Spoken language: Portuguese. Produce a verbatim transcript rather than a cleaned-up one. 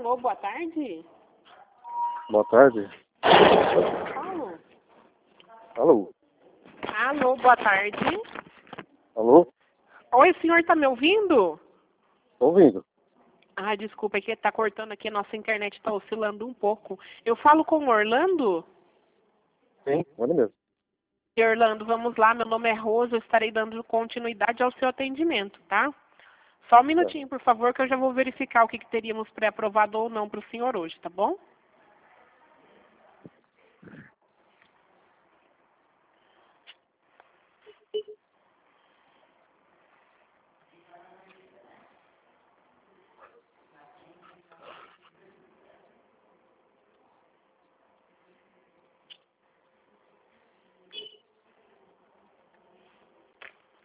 Alô, boa tarde. Boa tarde. Alô. Alô? Alô, boa tarde. Alô? Oi, o senhor tá me ouvindo? Tô ouvindo. Ah, desculpa, é que tá cortando aqui, a nossa internet tá oscilando um pouco. Eu falo com o Orlando? Sim, olha mesmo. E, Orlando, vamos lá, meu nome é Rosa, eu estarei dando continuidade ao seu atendimento, tá? Só um minutinho, por favor, que eu já vou verificar o que, que teríamos pré-aprovado ou não para o senhor hoje, tá bom?